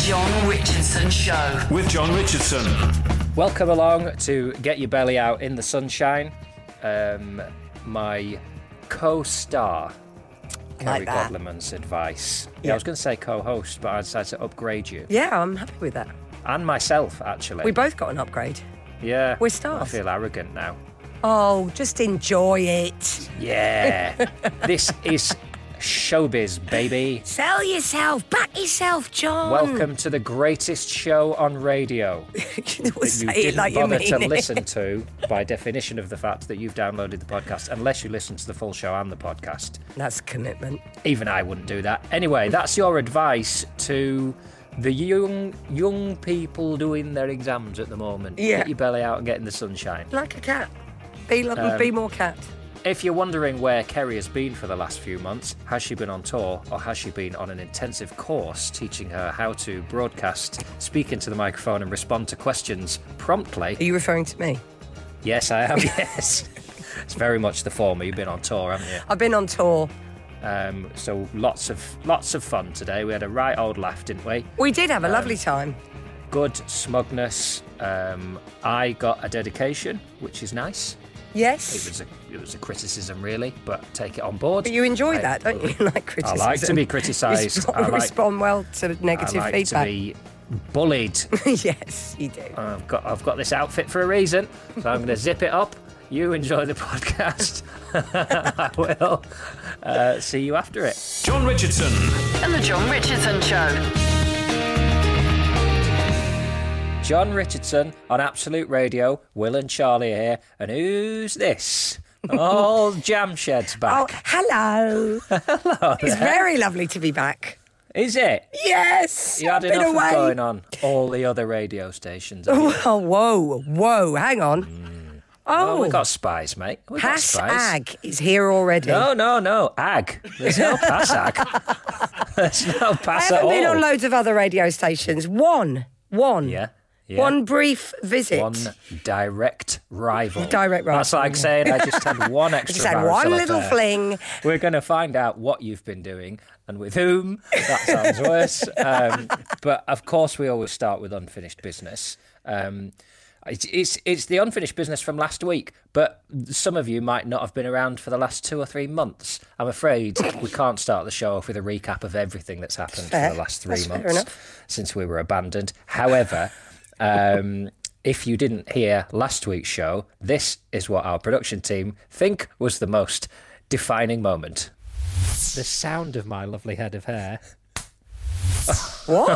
John Richardson Show. With John Richardson. Welcome along to Get Your Belly Out in the Sunshine. My co-star, Kerry Godleman's advice. Yeah, I was going to say co-host, but I decided to upgrade you. Yeah, I'm happy with that. And myself, actually. We both got an upgrade. Yeah. We're stars. I feel arrogant now. Oh, just enjoy it. Yeah. This is showbiz, baby. Sell yourself. Back yourself, John. Welcome to the greatest show on radio. Say you it didn't like you bother mean to it. listen to, by definition of the fact that you've downloaded the podcast, unless you listen to the full show and the podcast. That's a commitment. Even I wouldn't do that. Anyway, that's your advice to the young people doing their exams at the moment. Yeah. Get your belly out and get in the sunshine. Like a cat. Be more cat. If you're wondering where Kerry has been for the last few months, has she been on tour or has she been on an intensive course teaching her how to broadcast, speak into the microphone and respond to questions promptly? Are you referring to me? Yes, I am, yes. It's very much the former. You've been on tour, haven't you? I've been on tour. So lots of fun today. We had a right old laugh, didn't we? We did have a lovely time. Good smugness. I got a dedication, which is nice. Yes. It was a criticism, really, but take it on board. But you enjoy that, don't you? Like criticism. I like to be criticised. Respond well to negative I like feedback. to be bullied. Yes, you do. I've got this outfit for a reason, so I'm going to zip it up. You enjoy the podcast. I will see you after it. John Richardson. And the John Richardson Show. John Richardson on Absolute Radio. Will and Charlie are here. And who's this? Old Jam Shed's back. Oh, hello. Hello It's there. very lovely to be back. Is it? Yes. You had I've been enough away. of going on all the other radio stations. haven't you? Oh, whoa, hang on. Oh, we got spies, mate. We got Pass spies. Ag is here already. No. Ag. There's no Pass Ag. There's no I Pass at haven't all. been on loads of other radio stations. One. Yeah. One brief visit. One direct rival. Direct rival, That's like yeah. saying I just had one extra I just had one marital little affair. fling. We're going to find out what you've been doing and with whom. That sounds worse. But of course, we always start with unfinished business. It's the unfinished business from last week, but some of you might not have been around for the last 2 or 3 months. I'm afraid we can't start the show off with a recap of everything that's happened for the last 3 That's fair months enough. since we were abandoned. However, if you didn't hear last week's show, this is what our production team think was the most defining moment. The sound of my lovely head of hair. What?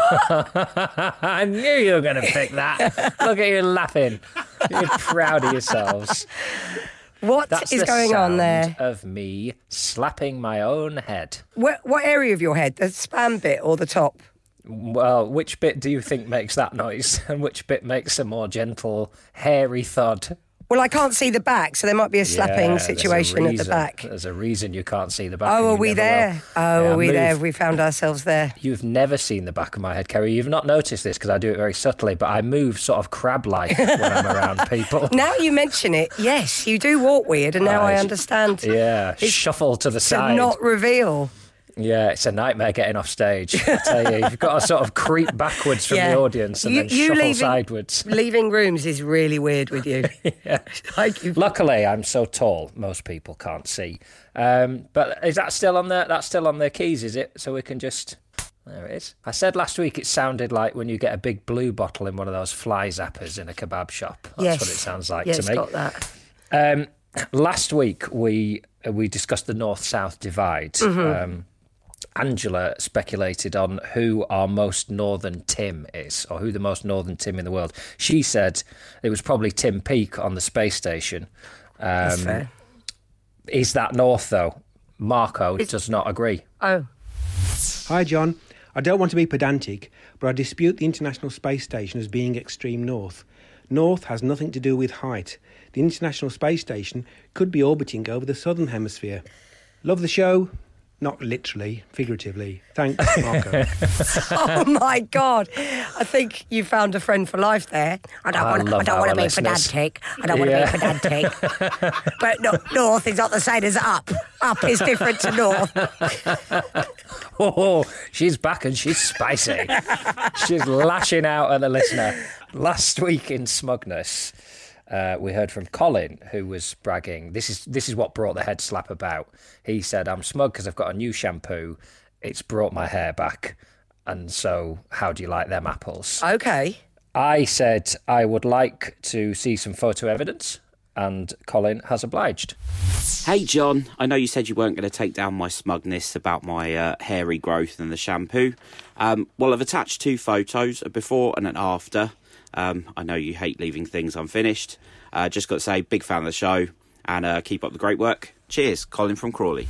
I knew you were going to pick that. Look at you laughing. You're proud of yourselves. What That's is the going on sound there? of me slapping my own head. What area of your head? The span bit or the top? Well, which bit do you think makes that noise? And which bit makes a more gentle, hairy thud? Well, I can't see the back, so there might be a slapping Yeah, there's a situation at the reason. back. There's a reason you can't see the back. Oh, and are you we never there? will. Oh, Yeah, are we there? move. We found ourselves there. You've never seen the back of my head, Kerry. You've not noticed this because I do it very subtly, but I move sort of crab-like when I'm around people. Now you mention it, yes, you do walk weird, and now I understand. Yeah, shuffle to the To side. not reveal. Yeah, it's a nightmare getting off stage. I tell you, you've got to sort of creep backwards from Yeah. the audience and then shuffle sideways. Leaving rooms is really weird with you. Yeah. Luckily, I'm so tall, most people can't see. But is that still on the? That's still on the keys, is it? So we can just. There it is. I said last week it sounded like when you get a big blue bottle in one of those fly zappers in a kebab shop. That's what it sounds like yes, to me. got that. Last week we discussed the North-South divide. Mm-hmm. Angela speculated on who our most northern Tim is, or who the most northern Tim in the world. She said it was probably Tim Peake on the space station. That's fair. Is that north, though? Marco does not agree. Oh, Hi, John. I don't want to be pedantic, but I dispute the International Space Station as being extreme north. North has nothing to do with height. The International Space Station could be orbiting over the southern hemisphere. Love the show. Not literally, figuratively. Thanks, Marco. Oh my God! I think you found a friend for life there. I don't want to be pedantic. I don't want to be pedantic. But no, north is not the same as up. Up is different to north. Oh, she's back and she's spicy. She's lashing out at the listener. Last week in Smugness, we heard from Colin, who was bragging. This is what brought the head slap about. He said, I'm smug because I've got a new shampoo. It's brought my hair back. And so, how do you like them apples? Okay. I said I would like to see some photo evidence, and Colin has obliged. Hey, John, I know you said you weren't going to take down my smugness about my hairy growth and the shampoo. Well, I've attached 2 photos, a before and an after. I know you hate leaving things unfinished. Just got to say, big fan of the show, and keep up the great work. Cheers, Colin from Crawley.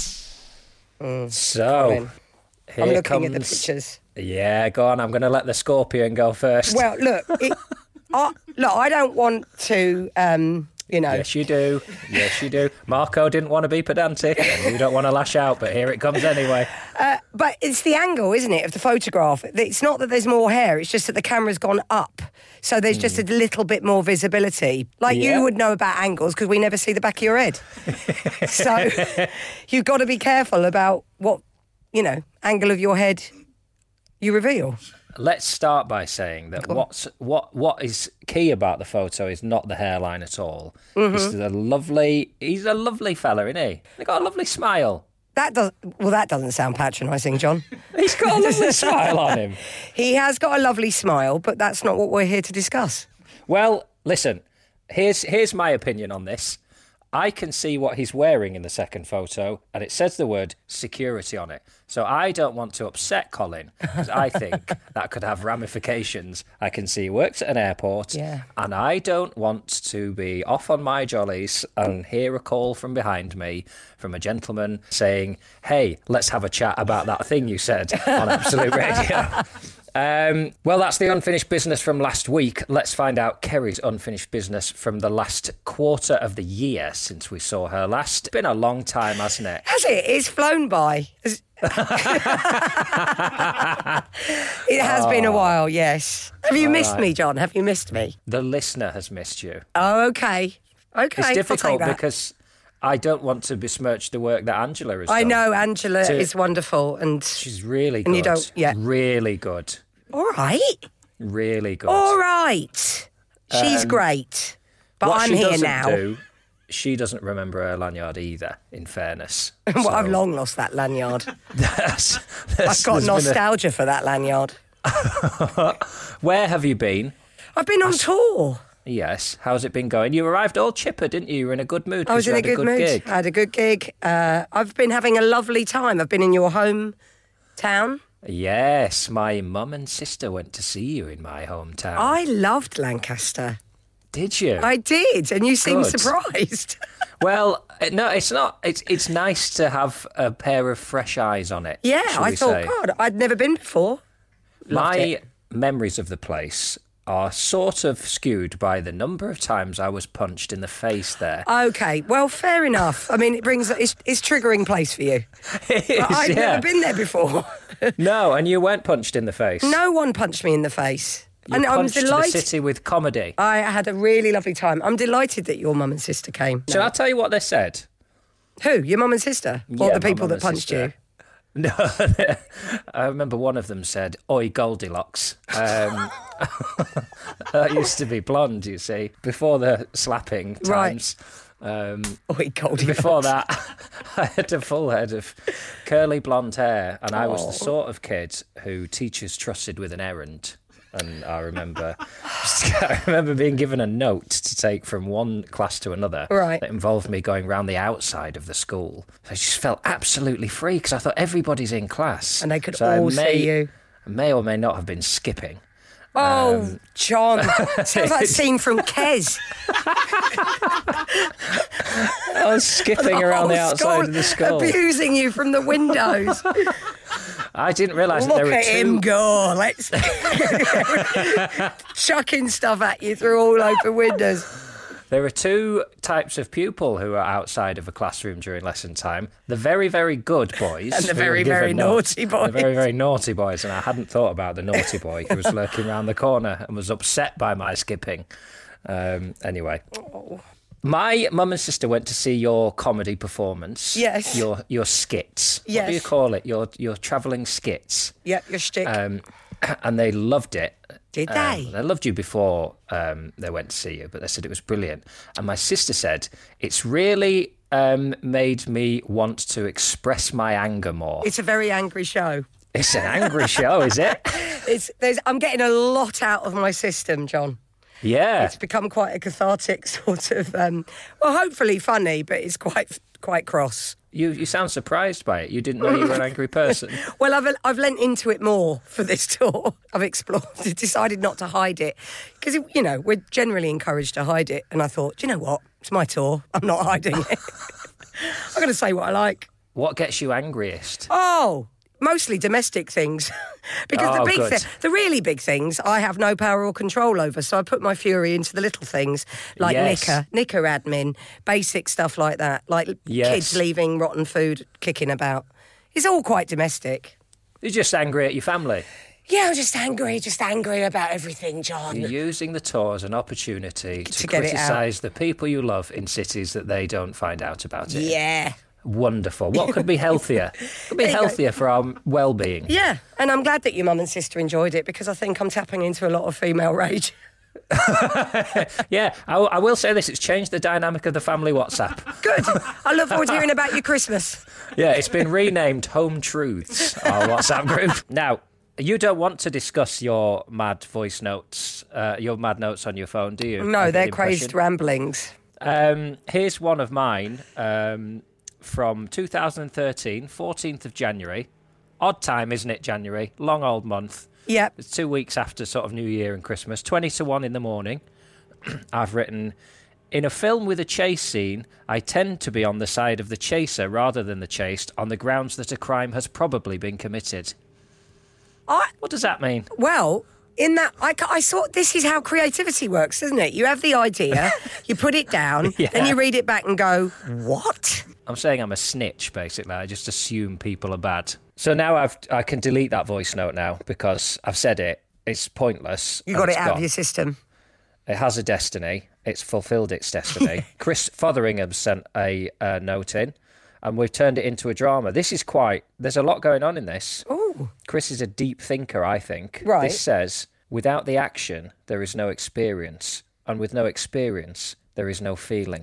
So, I'm looking at the pictures. Yeah, go on. I'm going to let the scorpion go first. Well, look, I don't want to, Yes, you do. Yes, you do. Marco didn't want to be pedantic. You don't want to lash out, but here it comes anyway. But it's the angle, isn't it, of the photograph? It's not that there's more hair, it's just that the camera's gone up. So there's just a little bit more visibility. Like you would know about angles because we never see the back of your head. So you've got to be careful about what, angle of your head you reveal. Let's start by saying that what is key about the photo is not the hairline at all. Mm-hmm. He's a lovely fella, isn't he? He's got a lovely smile. That doesn't sound patronising, John. He's got a lovely smile on him. He has got a lovely smile, but that's not what we're here to discuss. Well, listen, here's my opinion on this. I can see what he's wearing in the second photo, and it says the word security on it. So I don't want to upset Colin, because I think that could have ramifications. I can see he works at an airport, and I don't want to be off on my jollies and hear a call from behind me from a gentleman saying, hey, let's have a chat about that thing you said on Absolute Radio. Well, that's the unfinished business from last week. Let's find out Kerry's unfinished business from the last quarter of the year since we saw her last. It's been a long time, hasn't it? Has it? It's flown by. It has been a while, yes. Have you missed me, John? Have you missed me? The listener has missed you. Oh, okay. Okay, it's difficult because I don't want to besmirch the work that Angela has done. I know Angela is wonderful, and she's really good. And you don't, really good. All right. Really good. All right. She's great, but I'm here now. She doesn't remember her lanyard either, in fairness. Well, I've long lost that lanyard. I've got nostalgia for that lanyard. Where have you been? I've been on tour. Yes. How's it been going? You arrived all chipper, didn't you? You were in a good mood. I was in a good mood. Gig. I had a good gig. I've been having a lovely time. I've been in your hometown. Yes. My mum and sister went to see you in my hometown. I loved Lancaster. Did you? I did, and you seemed surprised. Well, no, it's not. It's nice to have a pair of fresh eyes on it. Yeah, I thought, God, I'd never been before. My memories of the place are sort of skewed by the number of times I was punched in the face there. Okay, well, fair enough. I mean, it's triggering place for you. It is, I'd never been there before. No, and you weren't punched in the face. No one punched me in the face. You punched the city with comedy. I had a really lovely time. I'm delighted that your mum and sister came. Shall I tell you what they said? Who? Your mum and sister? Or the people that punched you? No, I remember one of them said, "Oi, Goldilocks." I used to be blonde, you see, before the slapping times. Oi, Goldilocks. Before that, I had a full head of curly blonde hair, and I was the sort of kid who teachers trusted with an errand. And I remember being given a note to take from one class to another that involved me going round the outside of the school. I just felt absolutely free because I thought everybody's in class. And they could all see you. I may or may not have been skipping. Oh, John. Sounds like a scene from Kes. I was skipping around the outside of the school. Abusing you from the windows. I didn't realise that there were two... Look at him go. Let's... chucking stuff at you through all open windows. There are two types of pupil who are outside of a classroom during lesson time. The very, very good boys. And the who very, are very given naughty boys. The very, very naughty boys. And I hadn't thought about the naughty boy who was lurking around the corner and was upset by my skipping. Anyway. Oh. My mum and sister went to see your comedy performance. Yes. Your skits. Yes. What do you call it? Your travelling skits. Yep, your shtick. And they loved it. Did they? They loved you before they went to see you, but they said it was brilliant. And my sister said, it's really made me want to express my anger more. It's a very angry show. It's an angry show, is it? I'm getting a lot out of my system, John. Yeah. It's become quite a cathartic sort of, well, hopefully funny, but it's quite cross. You sound surprised by it. You didn't know you were an angry person. Well, I've lent into it more for this tour. I've explored it, decided not to hide it. Because, we're generally encouraged to hide it. And I thought, do you know what? It's my tour. I'm not hiding it. I'm going to say what I like. What gets you angriest? Oh, mostly domestic things. Because the really big things, I have no power or control over. So I put my fury into the little things, like knicker admin, basic stuff like that, like kids leaving rotten food kicking about. It's all quite domestic. You're just angry at your family. Yeah, I'm just angry about everything, John. You're using the tour as an opportunity to get it out. criticise the people you love in cities that they don't find out about it. Yeah. Wonderful. What could be healthier? Could be healthier for our well-being. Yeah, and I'm glad that your mum and sister enjoyed it because I think I'm tapping into a lot of female rage. Yeah, I will say this, it's changed the dynamic of the family WhatsApp. Good. I look forward to hearing about your Christmas. Yeah, it's been renamed Home Truths, our WhatsApp group. Now, you don't want to discuss your mad voice notes, your mad notes on your phone, do you? No, they're crazed ramblings. Here's one of mine from 2013, 14th of January. Odd time, isn't it, January? Long old month. Yep. It's 2 weeks after sort of New Year and Christmas. 20 to 1 in the morning. I've written, in a film with a chase scene, I tend to be on the side of the chaser rather than the chased on the grounds that a crime has probably been committed. What does that mean? Well, in that, I saw this is how creativity works, isn't it? You have the idea, you put it down, then you read it back and go, what? I'm saying I'm a snitch, basically. I just assume people are bad. So now I can delete that voice note now because I've said it. It's pointless. You got it out of your system. It has a destiny. It's fulfilled its destiny. Chris Fotheringham sent a note in, and we've turned it into a drama. This is there's a lot going on in this. Ooh. Chris is a deep thinker, I think. Right. This says, without the action, there is no experience. And with no experience, there is no feeling.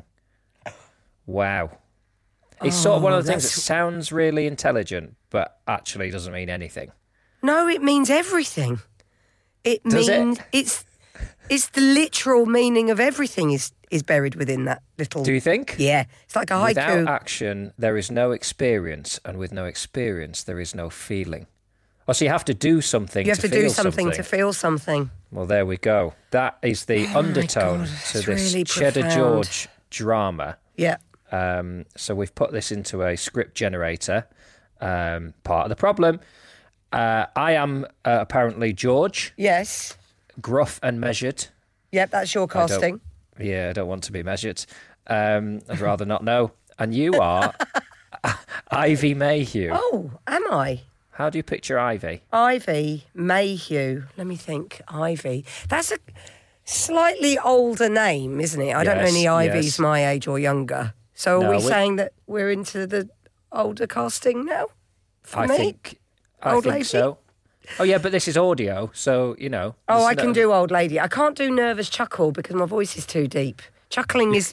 Wow. It's sort of one of the things that sounds really intelligent, but actually doesn't mean anything. No, it means everything. Does it? It's the literal meaning of everything is buried within that little... Do you think? Yeah. It's like a haiku. Without action, there is no experience, and with no experience, there is no feeling. Oh, so you have to do something to feel something. You have to do something to feel something. Well, there we go. That is the undertone to this really Cheddar profound. George drama. Yeah. So we've put this into a script generator. Part of the problem. I am apparently George. Yes. Gruff and measured. Yep, that's your casting. I don't want to be measured. I'd rather not know. And you are Ivy Mayhew. Oh, am I? How do you picture Ivy? Ivy Mayhew. Let me think. Ivy. That's a slightly older name, isn't it? I don't know any Ivies my age or younger. So are we saying that we're into the older casting now? I think so. Oh, yeah, but this is audio, so, Oh, I can do old lady. I can't do nervous chuckle because my voice is too deep. Chuckling is...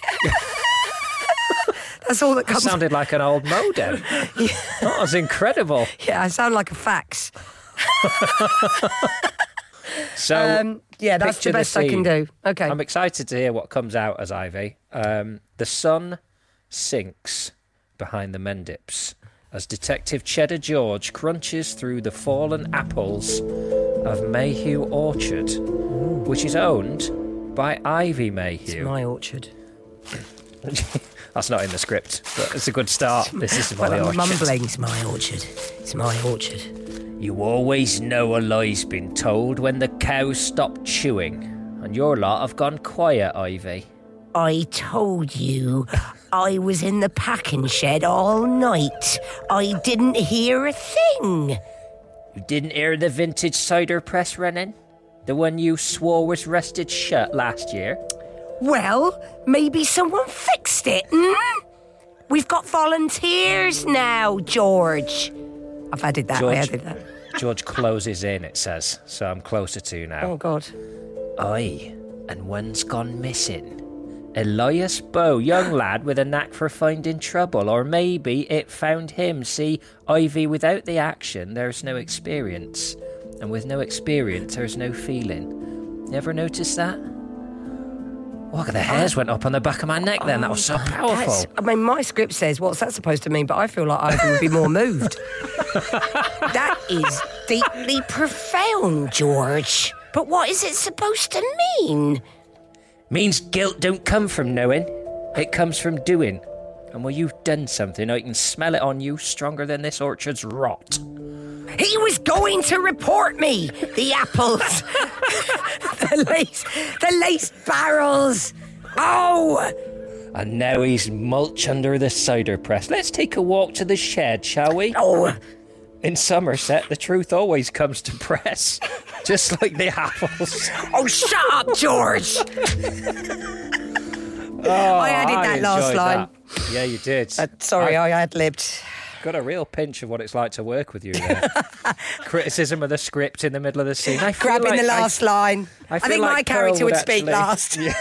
That's all that comes... That sounded like an old modem. Yeah. That was incredible. Yeah, I sound like a fax. So, yeah, that's the best I can do. Okay. I'm excited to hear what comes out as Ivy. The sun sinks behind the Mendips as Detective Cheddar George crunches through the fallen apples of Mayhew Orchard, which is owned by Ivy Mayhew. It's my orchard. That's not in the script, but it's a good start. This is my orchard. I'm mumbling, it's my orchard. It's my orchard. You always know a lie's been told when the cows stop chewing, and your lot have gone quiet, Ivy. I told you I was in the packing shed all night. I didn't hear a thing. You didn't hear the vintage cider press running? The one you swore was rusted shut last year? Well, maybe someone fixed it, We've got volunteers now, George. I've added that. I added that. George closes in, it says, so I'm closer to you now. Oh, God. Aye, and one's gone missing. Elias Bow, young lad with a knack for finding trouble, or maybe it found him. See, Ivy, without the action, there's no experience. And with no experience, there's no feeling. You ever notice that? Look at the hairs went up on the back of my neck then. That was so powerful. I mean, my script says, what's that supposed to mean? But I feel like Ivy would be more moved. That is deeply profound, George. But what is it supposed to mean? Means guilt don't come from knowing. It comes from doing. And when you've done something, I can smell it on you stronger than this orchard's rot. He was going to report me. The apples. the lace barrels. Oh! And now he's mulch under the cider press. Let's take a walk to the shed, shall we? Oh! In Somerset, the truth always comes to press. Just like the apples. Oh, shut up, George! I added that last line. That. Yeah, you did. Sorry, I ad-libbed. Got a real pinch of what it's like to work with you there. Criticism of the script in the middle of the scene. Grabbing like the last line. I think like my character would speak last. Yeah.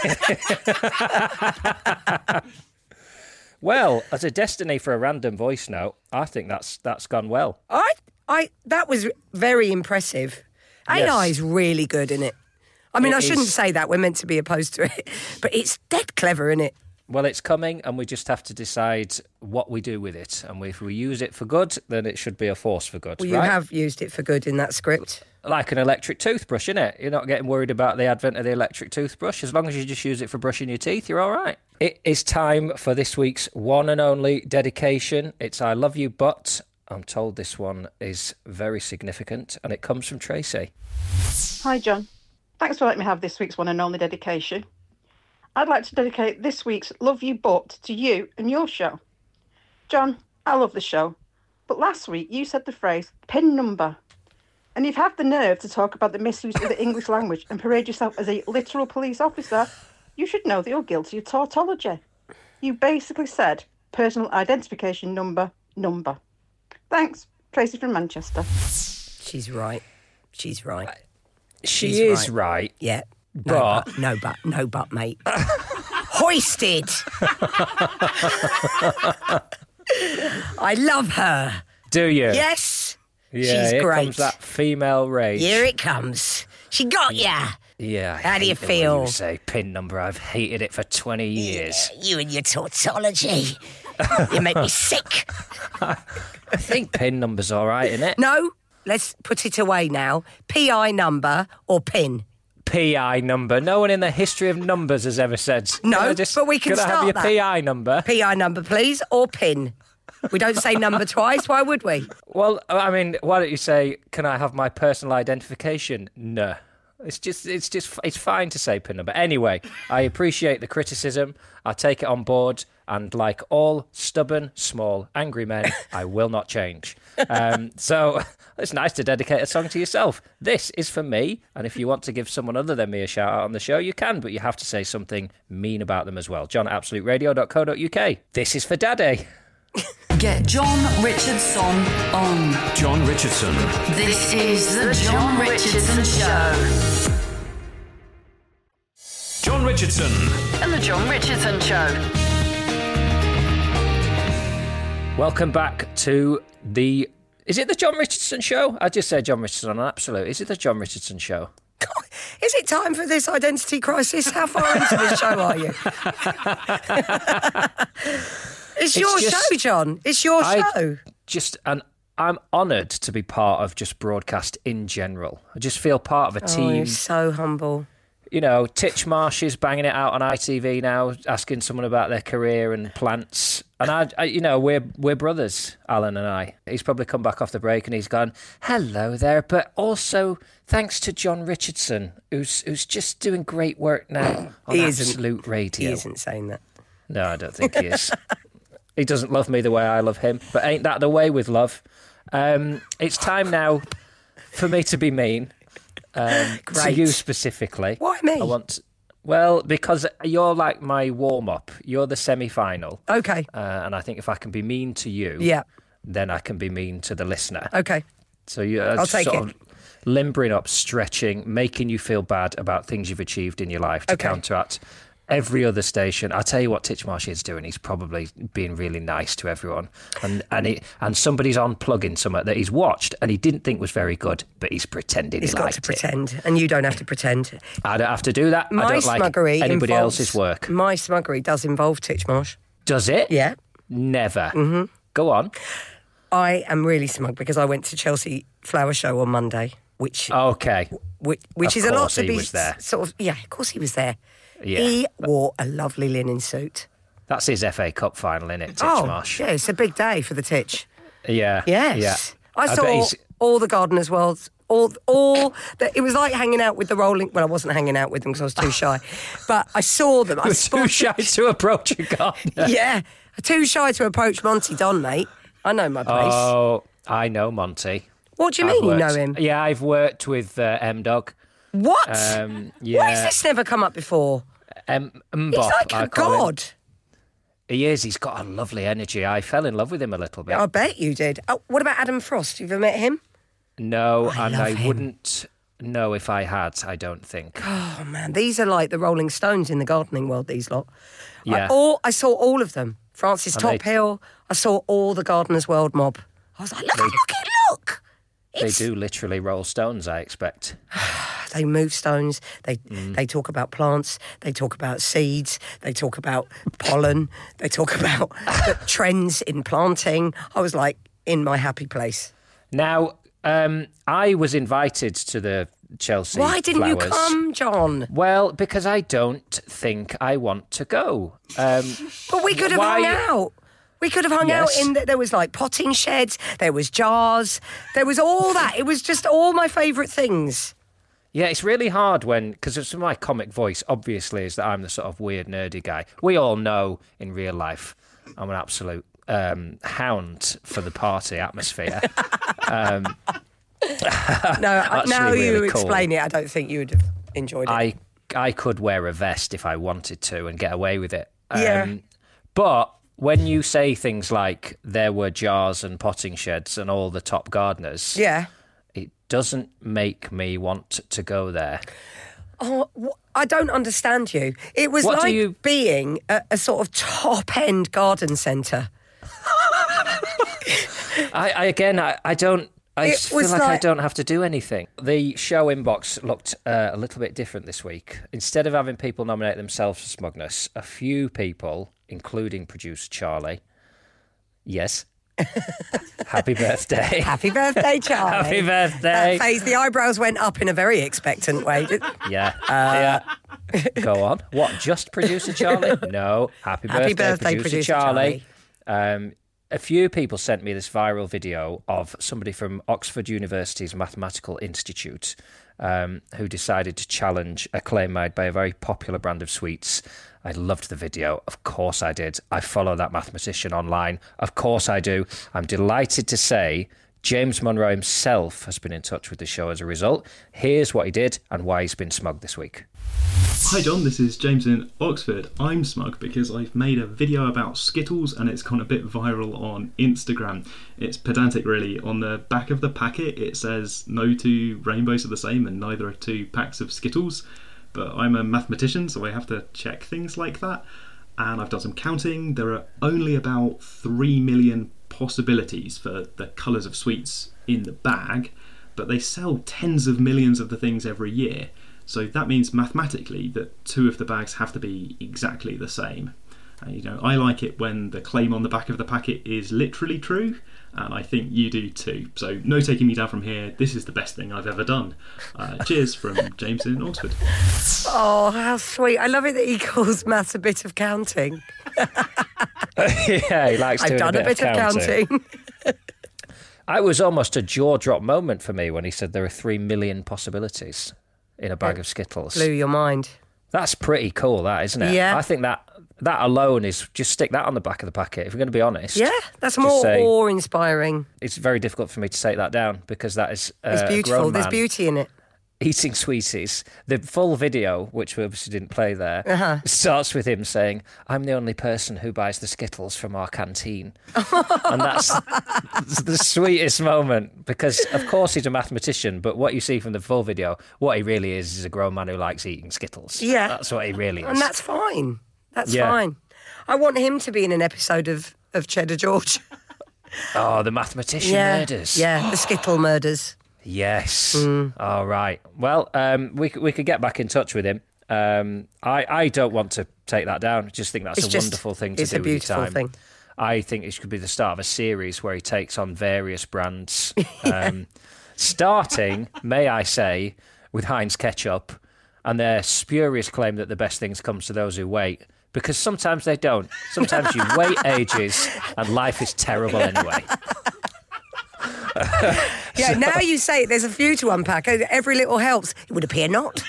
Well, as a destiny for a random voice note, I think that's gone well. That was very impressive. Yes. AI's really good in it. I mean, I shouldn't say that. We're meant to be opposed to it. But it's dead clever, isn't it? Well, it's coming, and we just have to decide what we do with it. And if we use it for good, then it should be a force for good. Well, you have used it for good in that script. Like an electric toothbrush, innit? You're not getting worried about the advent of the electric toothbrush. As long as you just use it for brushing your teeth, you're all right. It is time for this week's one and only dedication. It's I Love You, But I'm told this one is very significant, and it comes from Tracy. Hi, John. Thanks for letting me have this week's one and only dedication. I'd like to dedicate this week's Love You But to you and your show. John, I love the show, but last week you said the phrase PIN number, and you've had the nerve to talk about the misuse of the English language and parade yourself as a literal police officer. You should know that you're guilty of tautology. You basically said personal identification number. Thanks, Tracy from Manchester. She's right. She's right. She is right. Yeah. But... No but, mate. Hoisted! I love her. Do you? Yes. Yeah, she's great. Here comes that female rage. Here it comes. She got ya. Yeah. How do you feel? You say PIN number. I've hated it for 20 years. Yeah, you and your tautology. You make me sick. I think PIN number's all right, isn't it? No. Let's put it away now. PI number or PIN? PI number. No one in the history of numbers has ever said. No, but we can start that. Could I have your PI number? PI number, please, or PIN. We don't say number twice. Why would we? Well, I mean, why don't you say, can I have my personal identification? No. It's fine to say PIN number. Anyway, I appreciate the criticism. I take it on board. And like all stubborn, small, angry men, I will not change. So it's nice to dedicate a song to yourself. This is for me. And if you want to give someone other than me a shout out on the show, you can, but you have to say something mean about them as well. John@absoluteradio.co.uk. This is for Daddy. Get John Richardson on. John Richardson. This is the John Richardson Show. John Richardson. And the John Richardson Show. Welcome back to the... Is it the John Richardson Show? I just said John Richardson on Absolute. Is it the John Richardson Show? Is it time for this identity crisis? How far into this show are you? It's your show, John. It's your show. And I'm honoured to be part of just broadcast in general. I just feel part of a team. Oh, you're so humble. Titchmarsh is banging it out on ITV now, asking someone about their career and plants. And we're brothers, Alan and I. He's probably come back off the break and he's gone, hello there, but also thanks to John Richardson, who's just doing great work now on Absolute Radio. He isn't saying that. No, I don't think he is. He doesn't love me the way I love him, but ain't that the way with love? It's time now for me to be mean. To you specifically. Why me? Because you're like my warm-up. You're the semi-final. Okay. And I think if I can be mean to you, then I can be mean to the listener. Okay. So you're I'll take it. Limbering up, stretching, making you feel bad about things you've achieved in your life to counteract every other station. I'll tell you what Titchmarsh is doing. He's probably being really nice to everyone. And somebody's unplugging something that he's watched and he didn't think was very good, but he's pretending he liked it. He's got to pretend, and you don't have to pretend. I don't have to do that. I don't like anybody else's work. My smuggery does involve Titchmarsh. Does it? Yeah. Never. Mm-hmm. Go on. I am really smug because I went to Chelsea Flower Show on Monday, which is a lot to be there. Sort of. Yeah, of course he was there. Yeah. He wore a lovely linen suit. That's his FA Cup final, isn't it, Titchmarsh? Oh, yeah, it's a big day for the Titch. Yeah. Yes. Yeah. I saw all the Gardeners' Worlds. It was like hanging out with the Rolling... Well, I wasn't hanging out with them because I was too shy. But I saw them. You were too shy to approach a gardener. Yeah. Too shy to approach Monty Don, mate. I know my place. Oh, I know Monty. What do you mean you know him? Yeah, I've worked with M-Dog. What? Yeah. Why has this never come up before? He's like a god. He is. He's got a lovely energy. I fell in love with him a little bit. I bet you did. Oh, what about Adam Frost? You've ever met him? No, I wouldn't know if I had, I don't think. Oh, man. These are like the Rolling Stones in the gardening world, these lot. Yeah. I saw all of them. Francis Tophill. I saw all the Gardeners' World mob. I was like, look. They do literally roll stones, I expect. They move stones. They talk about plants. They talk about seeds. They talk about pollen. They talk about the trends in planting. I was like in my happy place. Now, I was invited to the Chelsea Why didn't Flowers. you come, John? Well, because I don't think I want to go. But we could have hung out. We could have hung out there was like potting sheds, there was jars, there was all that. It was just all my favourite things. Yeah, it's really hard because it's my comic voice, obviously, is that I'm the sort of weird, nerdy guy. We all know in real life I'm an absolute hound for the party atmosphere. No, now really you cool. explain it, I don't think you would have enjoyed it. I could wear a vest if I wanted to and get away with it. Yeah. But when you say things like there were jars and potting sheds and all the top gardeners, it doesn't make me want to go there. Oh, I don't understand you. It was being a sort of top-end garden centre. I don't... I just feel like I don't have to do anything. The show inbox looked a little bit different this week. Instead of having people nominate themselves for smugness, a few people, including producer Charlie, yes, happy birthday. Happy birthday, Charlie. Happy birthday. That phase, the eyebrows went up in a very expectant way. Yeah. Go on. What, just producer Charlie? No. Happy birthday, producer Charlie. A few people sent me this viral video of somebody from Oxford University's Mathematical Institute who decided to challenge a claim made by a very popular brand of sweets. I loved the video. Of course I did. I follow that mathematician online. Of course I do. I'm delighted to say James Monroe himself has been in touch with the show as a result. Here's what he did and why he's been smug this week. Hi John, this is James in Oxford. I'm smug because I've made a video about Skittles and it's gone a bit viral on Instagram. It's pedantic really. On the back of the packet it says no two rainbows are the same and neither are two packs of Skittles. But I'm a mathematician so I have to check things like that. And I've done some counting. There are only about 3 million possibilities for the colours of sweets in the bag, but they sell tens of millions of the things every year. So that means mathematically that 2 of the bags have to be exactly the same. I like it when the claim on the back of the packet is literally true, and I think you do too. So no taking me down from here. This is the best thing I've ever done. Cheers from James in Oxford. Oh, how sweet. I love it that he calls maths a bit of counting. Yeah, he likes doing I've done a bit of counting. It was almost a jaw-drop moment for me when he said there are 3 million possibilities in a bag of Skittles. Blew your mind. That's pretty cool, that, isn't it? Yeah. I think that alone is, just stick that on the back of the packet, if we're going to be honest. Yeah, that's Just more say- awe-inspiring. It's very difficult for me to take that down because that is It's a beautiful. grown There's man beauty in it. eating sweeties. The full video, which we obviously didn't play there, starts with him saying, "I'm the only person who buys the Skittles from our canteen." And that's the sweetest moment because, of course, he's a mathematician, but what you see from the full video, what he really is a grown man who likes eating Skittles. Yeah. That's what he really is. And that's fine. That's Yeah. fine. I want him to be in an episode of Cheddar George. Oh, the mathematician murders. Yeah, the Skittle murders. Yes. All right. Well, we could get back in touch with him. I don't want to take that down. I just think that's a wonderful thing to do with your It's a time. beautiful thing. I think it could be the start of a series where he takes on various brands. Starting, may I say, with Heinz Ketchup and their spurious claim that the best things comes to those who wait. Because sometimes they don't. Sometimes you wait ages and life is terrible anyway. Yeah, now you say it, there's a few to unpack. Every little helps. It would appear not.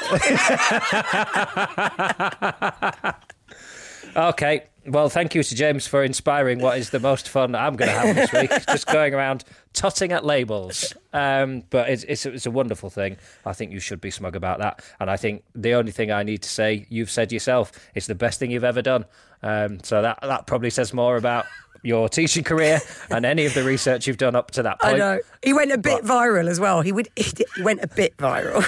Okay, well, thank you to James for inspiring what is the most fun I'm going to have this week, just going around tutting at labels. But it's a wonderful thing. I think you should be smug about that. And I think the only thing I need to say, you've said yourself, it's the best thing you've ever done. So that probably says more about your teaching career and any of the research you've done up to that point. I know. He went a bit viral as well. He went a bit viral.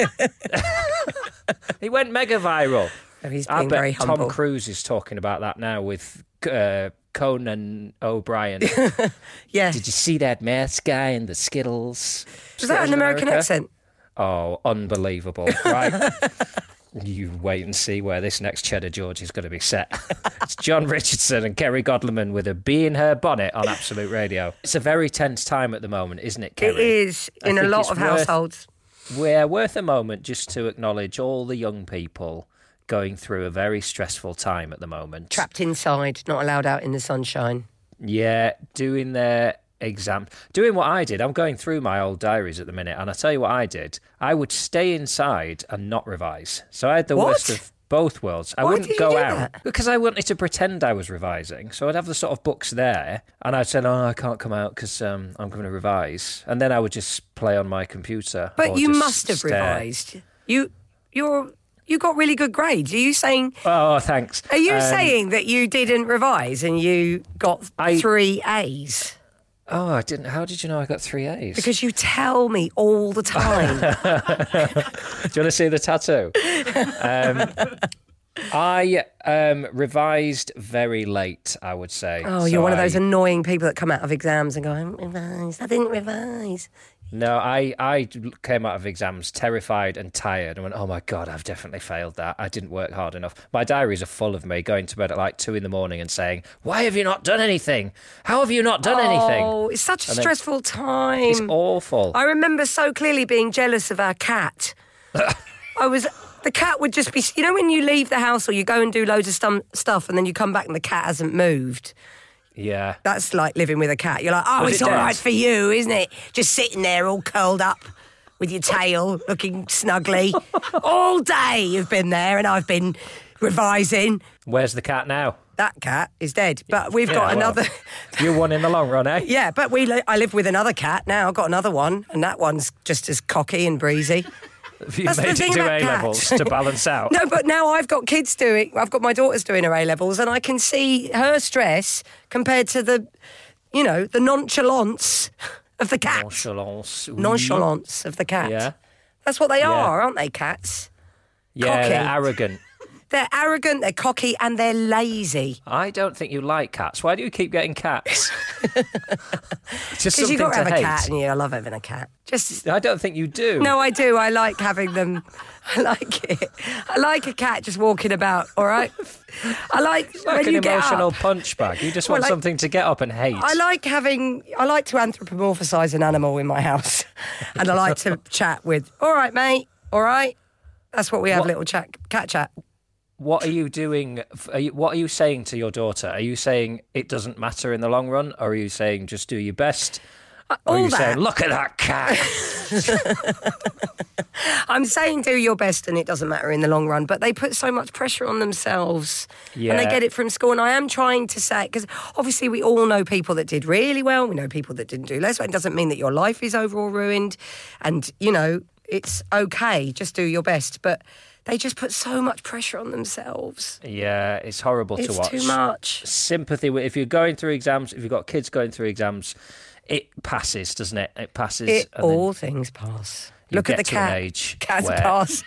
He went mega viral. Oh, he's I being bet very Tom humble. Cruise is talking about that now with Conan O'Brien. Yeah. Did you see that mask guy in the Skittles? Was that an American accent? Oh, unbelievable. Right. You wait and see where this next Cheddar George is going to be set. It's John Richardson and Kerry Godleman with a bee in her bonnet on Absolute Radio. It's a very tense time at the moment, isn't it, Kerry? It is I in a think lot it's of households. We're worth a moment just to acknowledge all the young people going through a very stressful time at the moment. Trapped inside, not allowed out in the sunshine. Yeah, doing their exam. Doing what I did. I'm going through my old diaries at the minute, and I tell you what I did. I would stay inside and not revise. So I had the worst of both worlds. I Why wouldn't did you go do out that? because I wanted to pretend I was revising. So I'd have the sort of books there, and I'd say, "Oh, I can't come out because I'm going to revise." And then I would just play on my computer. But or you just must have stare. revised. You got really good grades. Are you saying? Oh, thanks. Are you saying that you didn't revise and you got 3 A's? Oh, I didn't. How did you know I got 3 A's? Because you tell me all the time. Do you want to see the tattoo? I revised very late, I would say. Oh, So you're one of those annoying people that come out of exams and go, I didn't revise. No, I came out of exams terrified and tired and went, oh my God, I've definitely failed that. I didn't work hard enough. My diaries are full of me going to bed at like 2 a.m. and saying, why have you not done anything? How have you not done anything? Oh, it's such a stressful time. It's awful. I remember so clearly being jealous of our cat. The cat would just be, you know, when you leave the house or you go and do loads of stuff and then you come back and the cat hasn't moved. Yeah. That's like living with a cat. You're like, oh, Was it's it all dead? right for you, isn't it? Just sitting there all curled up with your tail, looking snugly. All day you've been there and I've been revising. Where's the cat now? That cat is dead, but we've got well, another. You won in the long run, eh? Yeah, but I live with another cat now. I've got another one, and that one's just as cocky and breezy. You That's the made it thing to about A-levels cats. to balance out. No, but now I've got my daughters doing her A-levels, and I can see her stress compared to the nonchalance of the cat. Nonchalance. Nonchalance of the cat. Yeah. That's what they are, aren't they, cats? Yeah, Cocky. they're arrogant. They're arrogant, they're cocky, and they're lazy. I don't think you like cats. Why do you keep getting cats? Just Because something you've got to have hate. a cat, and I love having a cat. Just I don't think you do. no, I do. I like having them. I like it. I like a cat just walking about. All right. I like It's like when an you get emotional up. punch bag. You just Well, want like- something to get up and hate. I like to anthropomorphise an animal in my house, and I like to chat with. All right, mate. All right. That's what we have. What- Little cat chat. What are you doing? What are you saying to your daughter? Are you saying it doesn't matter in the long run, or are you saying just do your best? Or are all you that. saying look at that cat? I'm saying do your best and it doesn't matter in the long run, but they put so much pressure on themselves and they Yeah. get it from school. And I am trying to say, because obviously we all know people that did really well, we know people that didn't do less well. It doesn't mean that your life is overall ruined and, you know, it's okay, just do your best. But they just put so much pressure on themselves. Yeah, it's horrible to It's watch. too much. Sympathy with if you're going through exams, if you've got kids going through exams, it passes, doesn't it? It passes. It and then all things pass. you Look at get the to an cat. age Cat's where- pass.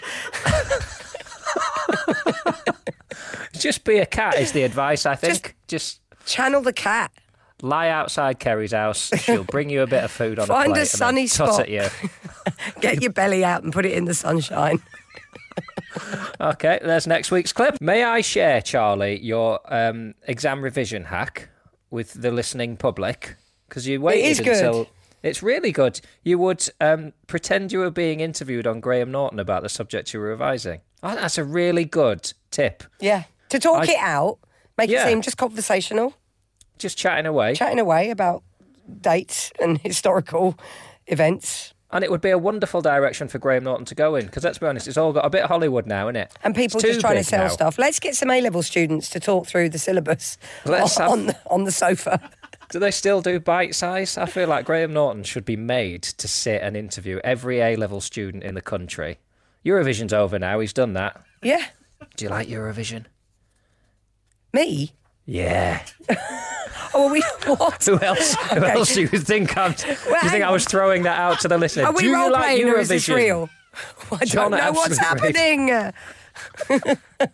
Just be a cat is the advice, I think. Just Channel the cat. lie outside Kerry's house. She'll bring you a bit of food on Find a plate a sunny and then tut spot. at you. Get your belly out and put it in the sunshine. Okay, there's next week's clip. May I share, Charlie, your exam revision hack with the listening public? Because you waited is good. until... It's really good. You would pretend you were being interviewed on Graham Norton about the subject you were revising. Oh, that's a really good tip. Yeah. To talk it out, make Yeah. it seem just conversational, Just chatting away. chatting away about dates and historical events. And it would be a wonderful direction for Graham Norton to go in, because let's be honest, it's all got a bit Hollywood now, isn't it? And people It's too just trying to big sell now. stuff. Let's get some A-level students to talk through the syllabus Let's have- on the sofa. Do they still do bite size? I feel like Graham Norton should be made to sit and interview every A-level student in the country. Eurovision's over now, he's done that. Yeah. Do you like Eurovision? Me? Yeah. Oh, are we what? Who else? Who else do you think I'm? Do you think hang I was throwing that out to the listener? Are do we you role like playing or is this Eurovision? real? I John, don't know what's absolutely. happening.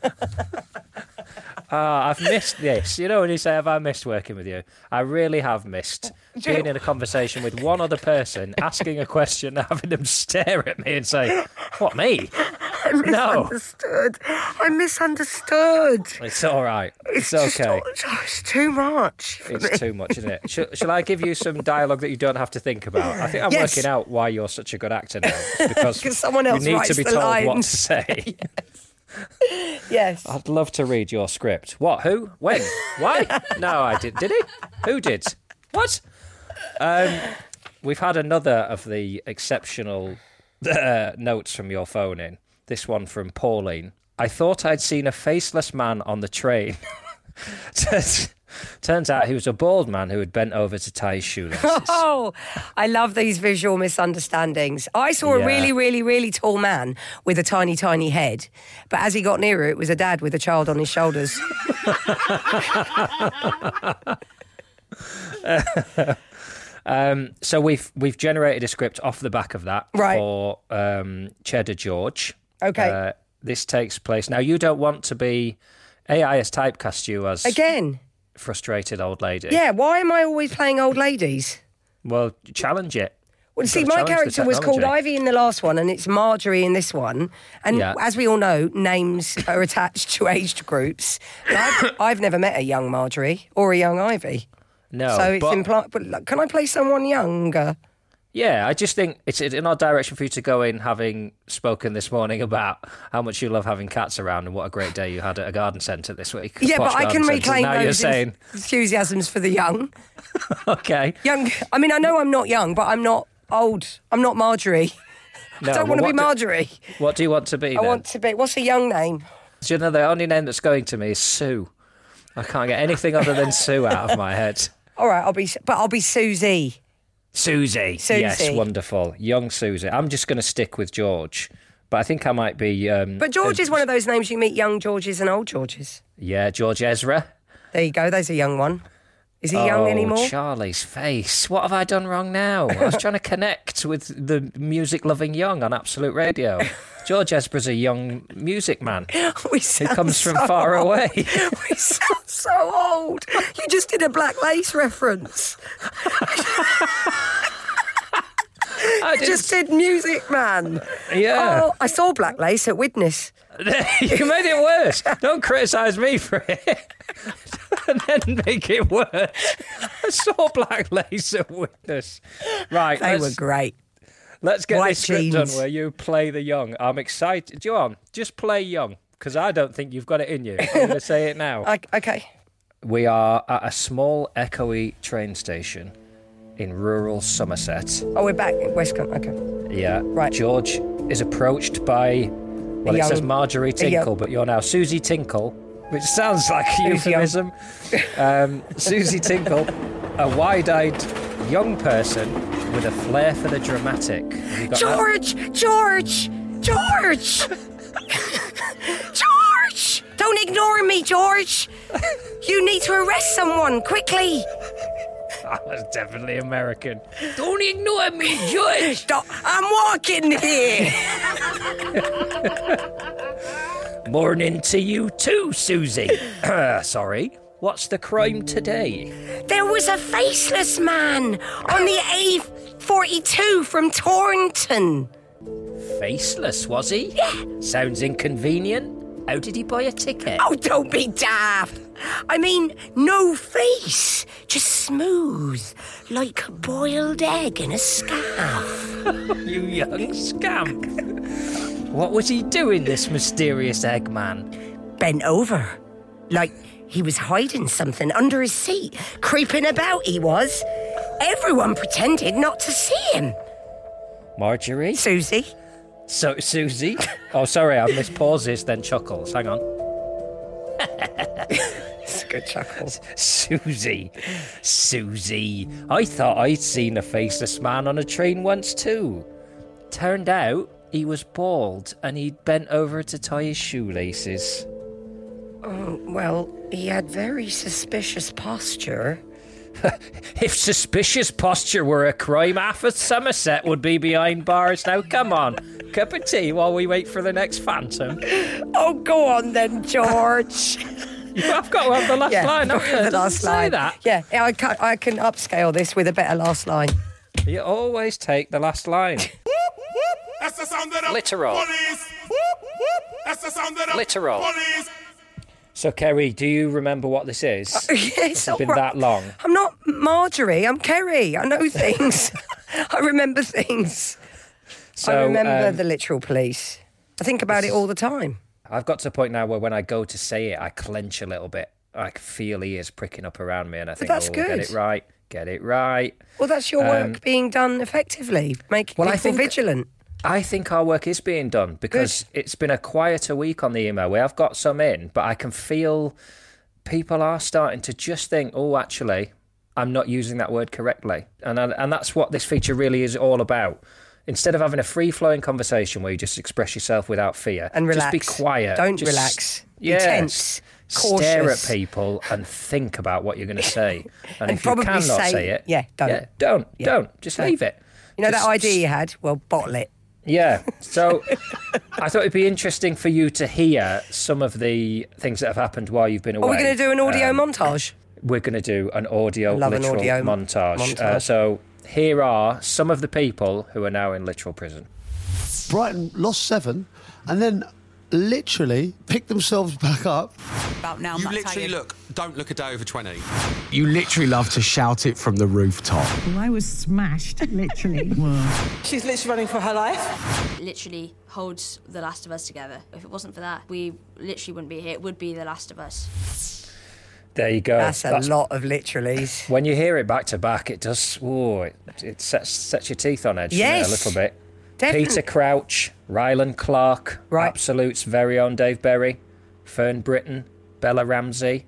I've missed this. You know when you say, have I missed working with you? I really have missed being in a conversation with one other person, asking a question, having them stare at me and say, what, me? No. I misunderstood. It's all right. It's just- okay. it's too much. for me. It's too much, isn't it? Shall I give you some dialogue that you don't have to think about? I think I'm Yes. working out why you're such a good actor now. It's because 'Cause someone else you need to writes be the told what to lines. say. Yes. I'd love to read your script. What? Who? When? Why? No, I did. Did he? Who did? What? We've had another of the exceptional notes from your phone in. This one from Pauline. I thought I'd seen a faceless man on the train. Turns out he was a bald man who had bent over to tie his shoelaces. Oh, I love these visual misunderstandings. I saw Yeah. a really, really, really tall man with a tiny, tiny head. But as he got nearer, it was a dad with a child on his shoulders. So we've generated a script off the back of that Right. for Cheddar George. Okay. This takes place now. You don't want to be AI has typecast you as Again. frustrated old lady. Yeah, why am I always playing old ladies? Well, challenge it. Well, You've see, got to my challenge the character was called technology. Ivy in the last one, and it's Marjorie in this one. And Yeah. as we all know, names are attached to aged groups. And I've never met a young Marjorie or a young Ivy. No, So it's but implied. But look, can I play someone younger? yeah, I just think it's an odd direction for you to go in, having spoken this morning about how much you love having cats around and what a great day you had at a garden centre this week. Yeah, Posh but I garden can centre. reclaim Now you're those saying, enthusiasms for the young. okay, Young. I mean, I know I'm not young, but I'm not old. I'm not Marjorie. no, I don't want to be Marjorie. What do you want to be? I then? want to be. What's a young name? Do you know the only name that's going to me is Sue. I can't get anything other than Sue out of my head. All right, I'll be Susie. Susie. Susie. Yes, wonderful. Young Susie. I'm just going to stick with George, but I think I might be. But George is one of those names you meet young Georges and old Georges. Yeah, George Ezra. There you go. There's a young one. Is he young anymore? Charlie's face. What have I done wrong now? I was trying to connect with the music-loving young on Absolute Radio. George Esborough's a young music man We who sound comes from so far old. away. We sound so old. You just did a Black Lace reference. I Just did Music Man. Yeah. Oh, I saw Black Lace at Widnes. You made it worse. Don't criticise me for it. And then make it worse. I saw Black Lace at Witness. Right. They were great. Let's get White this script done jeans. where you play the young. I'm excited. John, just play young, because I don't think you've got it in you. I'm going to say it now. Okay. We are at a small, echoey train station in rural Somerset. Oh, we're back in Westcombe. Okay. Yeah. Right. George is approached by, well, it young- says Marjorie a Tinkle, young- but you're now Susie Tinkle, which sounds like a Who's young? euphemism. Susie Tinkle, a wide-eyed young person with a flair for the dramatic. Have you got that? George! George! Don't ignore me, George! You need to arrest someone, quickly! That's definitely American. Don't ignore me, George! I'm walking here! Morning to you too, Susie. Sorry. What's the crime today? There was a faceless man on the A42 from Torrington. Faceless, was he? Yeah. Sounds inconvenient. How did he buy a ticket? Oh, don't be daft. I mean, no face, just smooth, like a boiled egg in a scarf. You young scamp. What was he doing, this mysterious Eggman? Bent over, like he was hiding something under his seat. Creeping about, he was. Everyone pretended not to see him. Marjorie? Susie? So, Susie? Oh, sorry, I missed pauses, then chuckles. Hang on. It's a good chuckle. Susie. I thought I'd seen a faceless man on a train once too. Turned out he was bald and he'd bent over to tie his shoelaces. Oh, well, he had very suspicious posture. If suspicious posture were a crime, half of Somerset would be behind bars. Now, come on. Cup of tea while we wait for the next phantom. Oh, go on then, George. I've got to have the last line, haven't you? the last Say line. that. Yeah, I can upscale this with a better last line. You always take the last line. That's the sound of the Literal. police. That's the sound of the Literal. police. So, Kerry, do you remember what this is? Yes, It's been that long. I'm not Marjorie, I'm Kerry. I know things. I remember things. So, I remember the literal police. I think about it all the time. I've got to the point now where when I go to say it, I clench a little bit. I can feel ears pricking up around me, and I think, that's oh, good. Get it right. Well, that's your work being done effectively, making people vigilant. I think our work is being done because it's been a quieter week on the email. We have got some in, but I can feel people are starting to just think, oh, actually, I'm not using that word correctly. And that's what this feature really is all about. Instead of having a free-flowing conversation where you just express yourself without fear. And relax. Just be quiet. Don't Just, relax. Be yes, tense. Cautious. Stare at people and think about what you're going to say. And if you probably cannot say it... don't. Don't. Just leave it. You know Just- that idea you had? Well, bottle it. Yeah, so I thought it'd be interesting for you to hear some of the things that have happened while you've been away. Are we going to do an audio montage? We're going to do an audio I love an literal audio montage. So here are some of the people who are now in literal prison. Brighton lost 7 and then literally picked themselves back up. About now, You literally don't look a day over 20. You literally love to shout it from the rooftop. I was smashed, literally. She's literally running for her life. Literally holds The Last of Us together. If it wasn't for that, we literally wouldn't be here. It would be The Last of Us. There you go. That's a lot of literallys. When you hear it back to back, it does. Oh, it sets your teeth on edge. Yes. A little bit. Definitely. Peter Crouch, Ryland Clark, Right. Absolute's very own Dave Berry, Fern Britton, Bella Ramsey,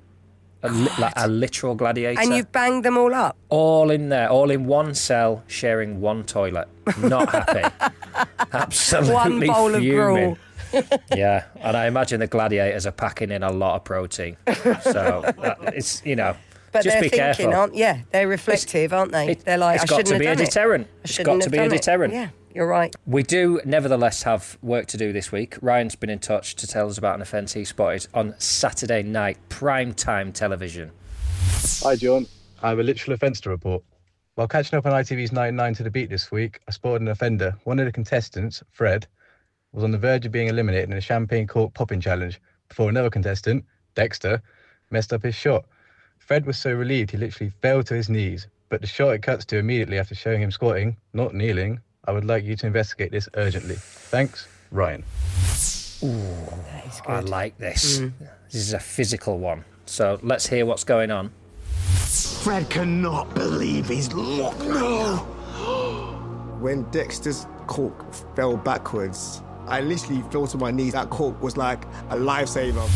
a literal gladiator. And you've banged them all up. all in there, all in one cell, sharing one toilet. Not happy. Absolutely One bowl of fuming. gruel. Yeah, and I imagine the gladiators are packing in a lot of protein. So it's, But just they're be thinking, careful. they're reflective, aren't they? They're like, It's I got shouldn't to be have a done it. deterrent. I It's shouldn't got to have be a done it. deterrent. Yeah. You're right. We do nevertheless have work to do this week. Ryan's been in touch to tell us about an offence he spotted on Saturday night prime time television. Hi John, I have a literal offence to report. While catching up on ITV's 9-9 to the beat this week, I spotted an offender. One of the contestants, Fred, was on the verge of being eliminated in a champagne cork popping challenge before another contestant, Dexter, messed up his shot. Fred was so relieved he literally fell to his knees, but the shot it cuts to immediately after showing him squatting, not kneeling. I would like you to investigate this urgently. Thanks, Ryan. Ooh, I like this. This is a physical one. So let's hear what's going on. Fred cannot believe his luck. No! When Dexter's cork fell backwards, I literally fell to my knees. That cork was like a lifesaver.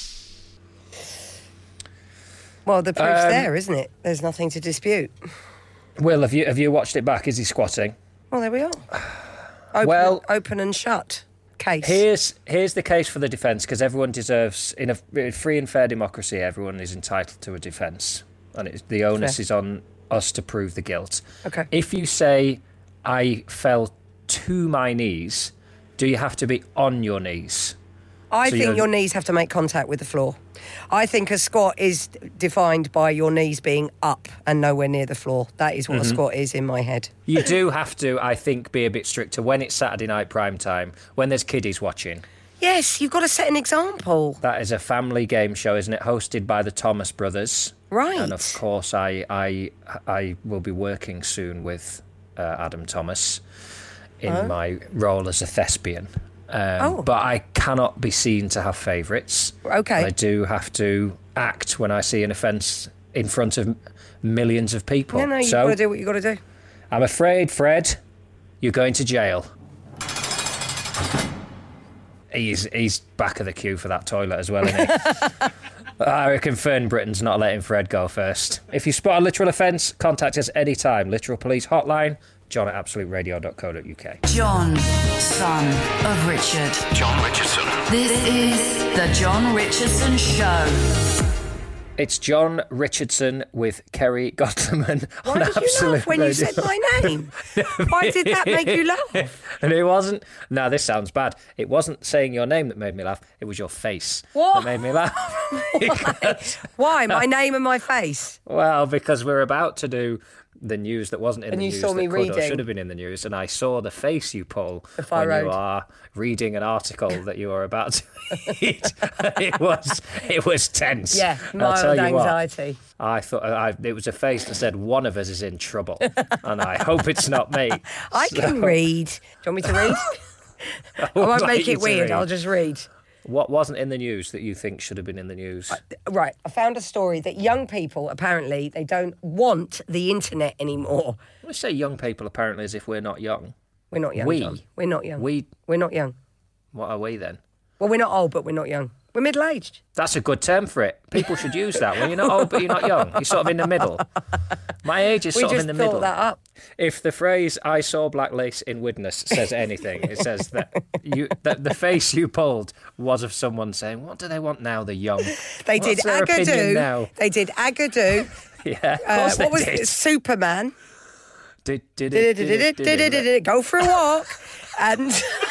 Well, the proof's there, isn't it? There's nothing to dispute. Will, have you watched it back? Is he squatting? Well, there we are. Open and shut case. Here's the case for the defence, because everyone deserves, in a free and fair democracy, everyone is entitled to a defence. And the onus is on us to prove the guilt. Okay. If you say, I fell to my knees, do you have to be on your knees? I think your knees have to make contact with the floor. I think a squat is defined by your knees being up and nowhere near the floor. That is what a squat is in my head. You do have to, I think, be a bit stricter when it's Saturday night prime time, when there's kiddies watching. Yes, you've got to set an example. That is a family game show, isn't it? Hosted by the Thomas brothers. Right. And of course, I will be working soon with Adam Thomas in my role as a thespian. But I cannot be seen to have favourites. Okay. I do have to act when I see an offence in front of millions of people. No, you've got to do what you've got to do. I'm afraid, Fred, you're going to jail. He's back of the queue for that toilet as well, isn't he? I reckon Fern Britain's not letting Fred go first. If you spot a literal offence, contact us anytime. Literal Police Hotline, john@absoluteradio.co.uk. John, son of Richard. John Richardson. This is The John Richardson Show. It's John Richardson with Kerry Gottleman on Why did Absolute you laugh when Radio. you said my name? Why did that make you laugh? And it wasn't... Now, this sounds bad. It wasn't saying your name that made me laugh. It was your face What? that made me laugh. Why? My name and my face? Well, because we're about to do the news that wasn't in And the you news saw that me could or reading. should have been in the news, and I saw the face you pull If I when you wrote. are reading an article that you are about to read. It was tense. Yeah, I'll tell mild you what, anxiety. I thought it was a face that said one of us is in trouble, and I hope it's not me. I can read. Do you want me to read? I won't make it weird. I'll just read. What wasn't in the news that you think should have been in the news? Right, I found a story that young people, apparently, they don't want the internet anymore. We say young people apparently as if we're not young. We're not young, John. We're not young. We're not young. What are we then? Well, we're not old, but we're not young. We're middle-aged. That's a good term for it. People should use that. When you're not old, but you're not young. You're sort of in the middle. My age is sort of in the middle. We just thought that up. If the phrase "I saw black lace in Widnes" says anything, it says that the face you pulled was of someone saying, "What do they want now? The young." They did What's their opinion now? Agadoo. They did Agadoo. Yeah. Of course what was they did. it? Superman. Did Go for a walk and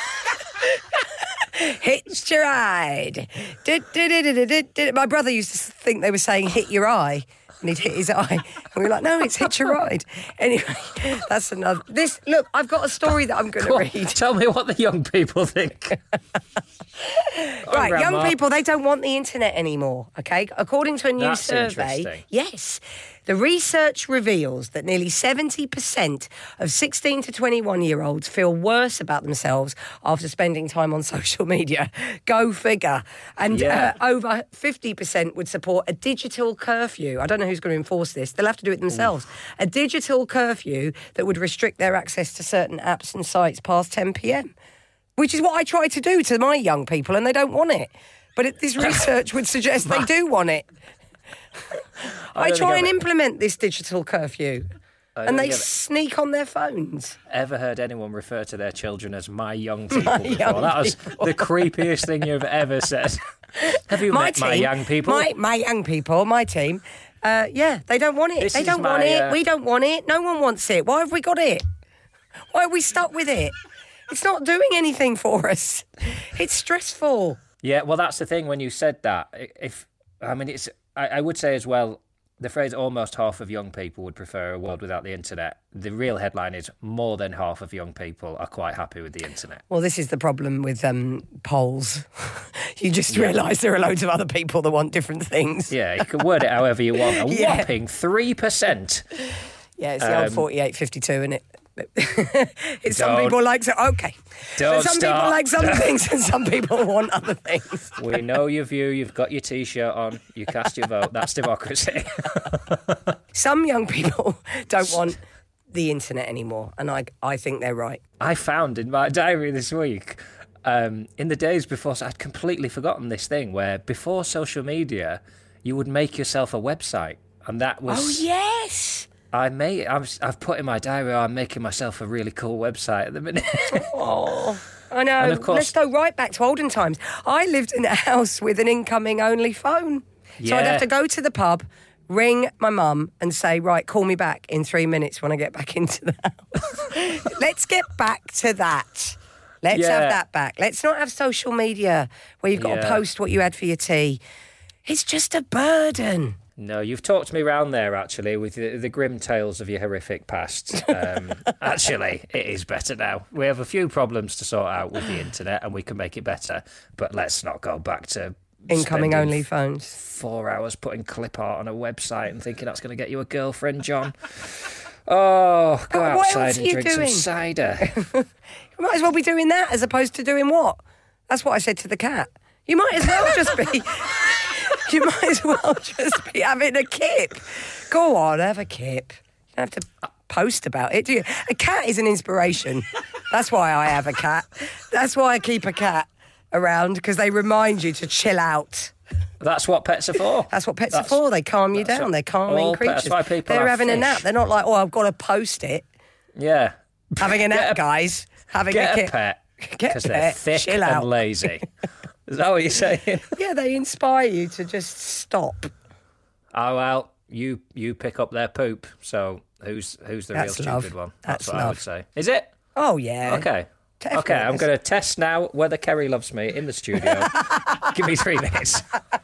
hitched your ride. My brother used to think they were saying hit your eye, and he'd hit his eye. And we were like, no, it's hitch your ride. Anyway, that's another. Look, I've got a story that I'm going to read. Tell me what the young people think. Right, Grandma. young people, they don't want the internet anymore, okay? According to a new That's survey, interesting. yes, the research reveals that nearly 70% of 16 to 21-year-olds feel worse about themselves after spending time on social media. Go figure. And over 50% would support a digital curfew. I don't know who's going to enforce this. They'll have to do it themselves. A digital curfew that would restrict their access to certain apps and sites past 10 p.m. Which is what I try to do to my young people, and they don't want it. But this research would suggest they do want it. I try and implement this digital curfew, and they sneak on their phones. Ever heard anyone refer to their children as my young people before? That was the creepiest thing you've ever said. Have you met my young people? My young people, my team. Yeah, they don't want it. They don't want it. We don't want it. No one wants it. Why have we got it? Why are we stuck with it? It's not doing anything for us. It's stressful. Yeah, well, that's the thing. When you said that, I would say as well, the phrase almost half of young people would prefer a world without the internet. The real headline is more than half of young people are quite happy with the internet. Well, this is the problem with polls. You just realise there are loads of other people that want different things. Yeah, you can word it however you want. A whopping 3%. Yeah, it's the old 48-52, isn't it? Some people like okay. Don't some start. people like some things and some people want other things. We know your view. You've got your T-shirt on. You cast your vote. That's democracy. Some young people don't want the internet anymore, and I think they're right. I found in my diary this week, in the days before, so I'd completely forgotten this thing where before social media, you would make yourself a website, and that was. Oh yes. I've put in my diary, I'm making myself a really cool website at the minute. Oh, I know. And of course, let's go right back to olden times. I lived in a house with an incoming only phone. So I'd have to go to the pub, ring my mum and say, right, call me back in 3 minutes when I get back into the house. Let's get back to that. Let's have that back. Let's not have social media where you've got to post what you had for your tea. It's just a burden. No, you've talked me round there, actually, with the grim tales of your horrific past. Actually, it is better now. We have a few problems to sort out with the internet, and we can make it better. But let's not go back to incoming only phones. 4 hours putting clip art on a website and thinking that's going to get you a girlfriend, John. Oh, go outside and drink some cider. You might as well be doing that as opposed to doing what? That's what I said to the cat. You might as well just be... You might as well just be having a kip. Go on, have a kip. You don't have to post about it, do you? A cat is an inspiration. That's why I have a cat. That's why I keep a cat around, because they remind you to chill out. That's what pets are for. That's what pets are for. They calm you down. They're calming creatures. That's why people They're have having fish. a nap. They're not like, I've got to post it. Yeah. Having a nap, guys. Having get a kip. Pet. Get Because a they're pet. thick Chill and out. lazy. Is that what you're saying? Yeah, they inspire you to just stop. Oh, well, you pick up their poop, so who's the real That's stupid love. one? That's what I love. would say. Is it? Oh, yeah. Okay. Definitely. Okay, I'm going to test now whether Kerry loves me in the studio. Give me 3 minutes.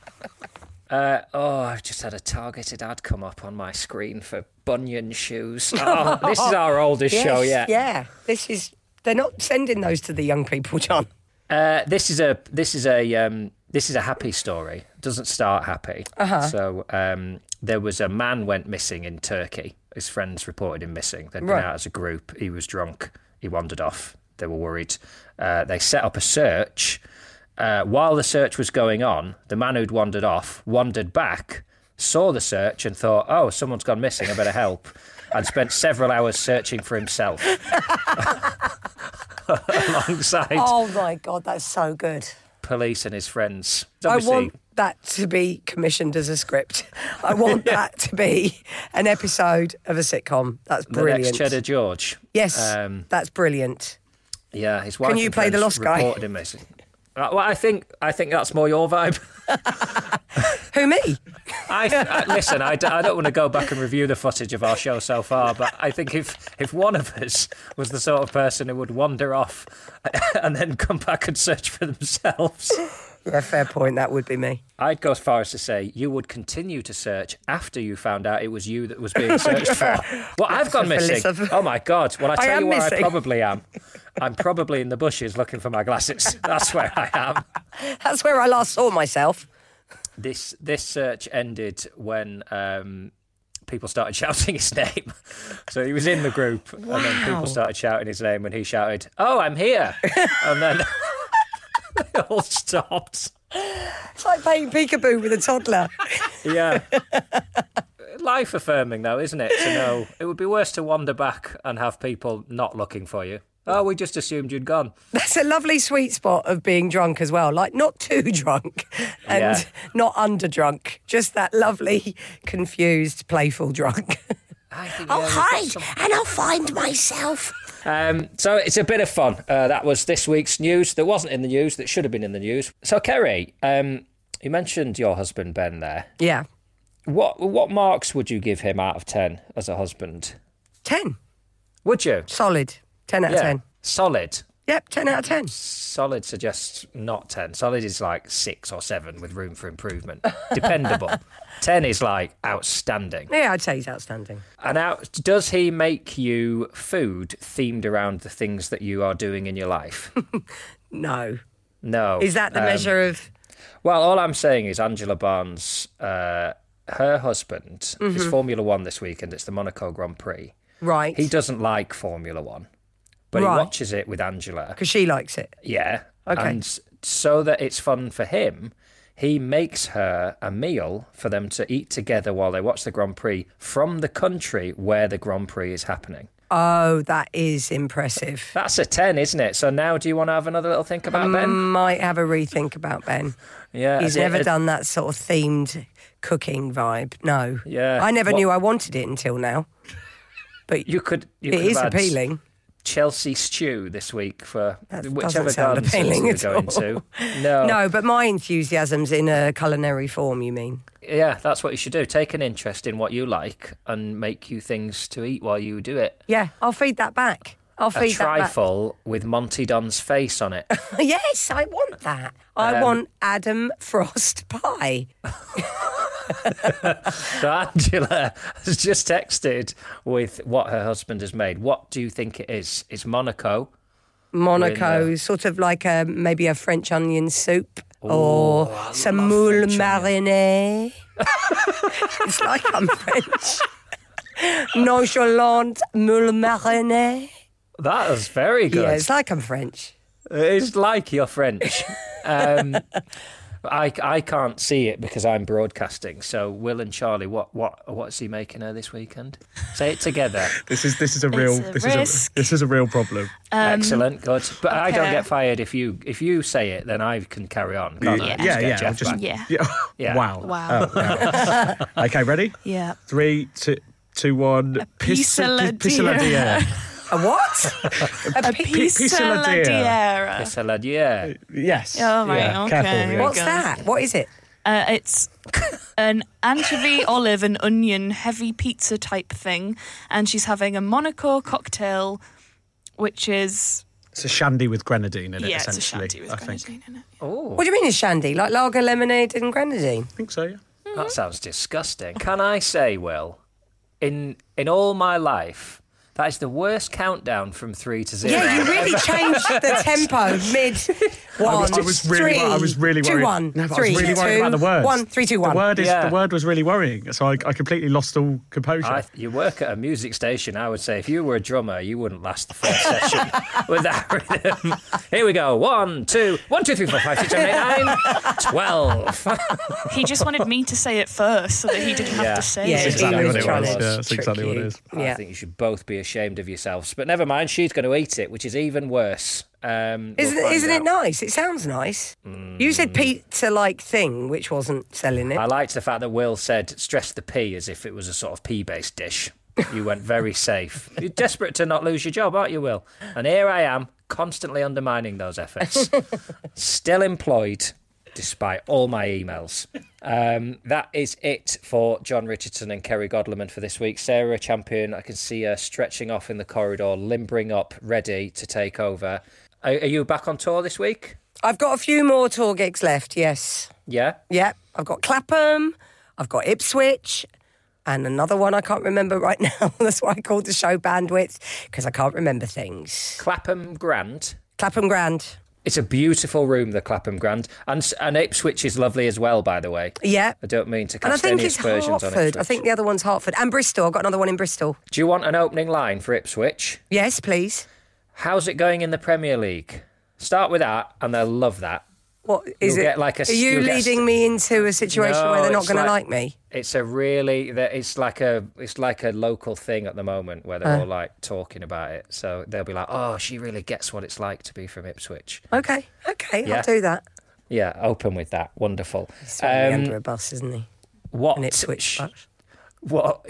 I've just had a targeted ad come up on my screen for Bunyan shoes. Oh, this is our oldest show yet. Yeah, they're not sending those to the young people, John. This is a happy story. It doesn't start happy. So there was a man went missing in Turkey. His friends reported him missing. They'd been out as a group. He was drunk. He wandered off. They were worried. They set up a search. While the search was going on, the man who'd wandered off wandered back, saw the search and thought, oh, someone's gone missing, I better help, and spent several hours searching for himself. Alongside Oh, my God, that's so good. police and his friends. I want that to be commissioned as a script. I want that to be an episode of a sitcom. That's brilliant. The next Cheddar George. Yes, that's brilliant. Yeah, his wife. Can you and play the friends lost guy? reported him missing. Well, I think that's more your vibe. Who, me? Listen, I don't want to go back and review the footage of our show so far, but I think if one of us was the sort of person who would wander off and then come back and search for themselves. Yeah, fair point. That would be me. I'd go as far as to say you would continue to search after you found out it was you that was being searched for. Well, I've gone missing. Oh, my God. Well, I tell you where I probably am. I'm probably in the bushes looking for my glasses. That's where I am. That's where I last saw myself. This search ended when people started shouting his name. So he was in the group, and then people started shouting his name, and he shouted, "Oh, I'm here!" And then they all stopped. It's like playing peekaboo with a toddler. Yeah. Life affirming, though, isn't it? To know it would be worse to wander back and have people not looking for you. Oh, we just assumed you'd gone. That's a lovely sweet spot of being drunk as well. Like, not too drunk and not underdrunk. Just that lovely, confused, playful drunk. I'll hide and I'll find myself. So it's a bit of fun. That was this week's news that wasn't in the news, that should have been in the news. So, Kerry, you mentioned your husband, Ben, there. Yeah. What marks would you give him out of 10 as a husband? 10. Would you? Solid. 10 out of 10. Solid. Yep, 10 out of 10. Solid suggests not 10. Solid is like 6 or 7 with room for improvement. Dependable. 10 is like outstanding. Yeah, I'd say he's outstanding. And does he make you food themed around the things that you are doing in your life? No. No. Is that the measure of... Well, all I'm saying is Angela Barnes, her husband, is Formula One this weekend. It's the Monaco Grand Prix. Right. He doesn't like Formula One, but he watches it with Angela. Because she likes it. Yeah. Okay. And so that it's fun for him, he makes her a meal for them to eat together while they watch the Grand Prix from the country where the Grand Prix is happening. Oh, that is impressive. That's a 10, isn't it? So now do you want to have another little think about Ben? Might have a rethink about Ben. Yeah. He's never done that sort of themed cooking vibe. No. Yeah. I never knew I wanted it until now. But it is appealing. Chelsea stew this week for whichever doesn't sound garden appealing you're at going all. to. No. No, but my enthusiasm's in a culinary form, you mean? Yeah, that's what you should do. Take an interest in what you like and make you things to eat while you do it. Yeah, I'll feed that back. I'll feed that back. A trifle with Monty Don's face on it. Yes, I want that. I want Adam Frost pie. So Angela has just texted with what her husband has made. What do you think it is? It's Monaco. Monaco, sort of like maybe a French onion soup or some moule marinée. It's like I'm French. Nonchalant moule marinée. That was very good. Yeah, it's like I'm French. It's like you're French. I can't see it because I'm broadcasting. So Will and Charlie, what's he making her this weekend? Say it together. This is a real problem. Excellent, good. But I don't get fired if you say it. Then I can carry on. Can't I? Yeah. Wow. Yeah. Okay, ready? Yeah. 3, 2, 1. Pissaladière. A what? A pissaladière. Pissaladière. Yes. Oh, right, yeah. okay. Careful, yeah. What's that? What is it? It's an anchovy, olive and onion heavy pizza type thing. And she's having a Monaco cocktail, which is... It's a shandy with grenadine in it, essentially. Yeah, it's a shandy with grenadine in it. Oh. What do you mean it's shandy? Like lager, lemonade and grenadine? I think so, yeah. That sounds disgusting. Can I say, Will, in all my life... That is the worst countdown from 3 to 0. Yeah, you really changed the tempo mid 1, I was really 2, worried. 1, No, 3, I was really worried about the words. 1, 3, 2, 1. The word was really worrying, so I completely lost all composure. You work at a music station. I would say if you were a drummer, you wouldn't last the first session with that rhythm. Here we go. 1, 2, 1, 2, 3, 4, 5, 6, 7, 8, 9, 12. He just wanted me to say it first so that he didn't have to say That's it. exactly what it was. Yeah, That's exactly what it is. I think you should both be ashamed of yourselves. But never mind, she's going to eat it, which is even worse. Isn't it nice? It sounds nice. You said pizza-like thing, which wasn't selling it. I liked the fact that Will stressed the P as if it was a sort of pea-based dish. You went very safe. You're desperate to not lose your job, aren't you, Will? And here I am, constantly undermining those efforts. Still employed, despite all my emails. That is it for John Richardson and Kerry Godleman for this week. Sarah Champion, I can see her stretching off in the corridor, limbering up, ready to take over. Are you back on tour this week? I've got a few more tour gigs left, yes. Yeah? Yeah, I've got Clapham, I've got Ipswich, and another one I can't remember right now. That's why I called the show Bandwidth, because I can't remember things. Clapham Grand? Clapham Grand. It's a beautiful room, the Clapham Grand. And Ipswich is lovely as well, by the way. Yeah. I don't mean to And I cast think any it's aspersions on Hartford. Ipswich. I think the other one's Hartford. And Bristol. I've got another one in Bristol. Do you want an opening line for Ipswich? Yes, please. How's it going in the Premier League? Start with that, and they'll love that. What is You'll it? Get like Are you leading me into a situation where they're not going to like me? It's a really it's like a local thing at the moment where they're all like talking about it. So they'll be like, "Oh, she really gets what it's like to be from Ipswich." Okay, Yeah. I'll do that. Yeah, open with that. Wonderful. He's throwing me under a bus, isn't he? What? An Ipswich bus. What?